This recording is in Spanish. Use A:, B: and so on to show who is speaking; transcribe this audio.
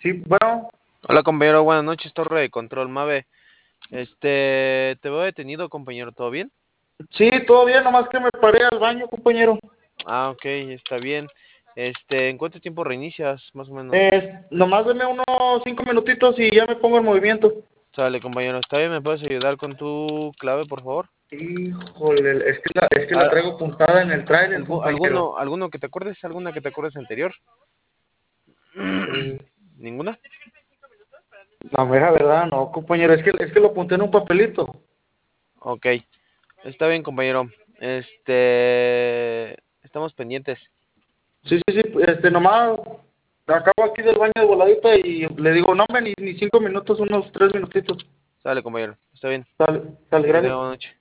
A: Sí, bueno,
B: Hola compañero, buenas noches, Torre de Control Mave. Te veo detenido, compañero, ¿todo bien?
A: sí, todo bien, nomás que me paré al baño, compañero.
B: Ah, ok, está bien. ¿En cuánto tiempo reinicias, más o menos?
A: Nomás deme unos 5 minutitos y ya me pongo en movimiento.
B: Sale, compañero, ¿está bien? ¿Me puedes ayudar con tu clave, por favor?
A: Híjole, es que la
B: Ah,
A: traigo apuntada en el tráiler, compañero.
B: ¿Alguno que te acuerdes? ¿Alguna que te acuerdes anterior?
A: Eh,
B: ¿Ninguna?
A: la mera verdad, no, compañero, es que lo apunté en un papelito.
B: Ok, está bien, compañero. Estamos pendientes.
A: Sí, sí, sí, nomás acabo aquí del baño de voladita y le digo, no, ni 5 minutos, unos 3 minutitos.
B: Sale, compañero, está bien.
A: Sale, sale,
B: Que tenga
A: gracias.
B: buena noche.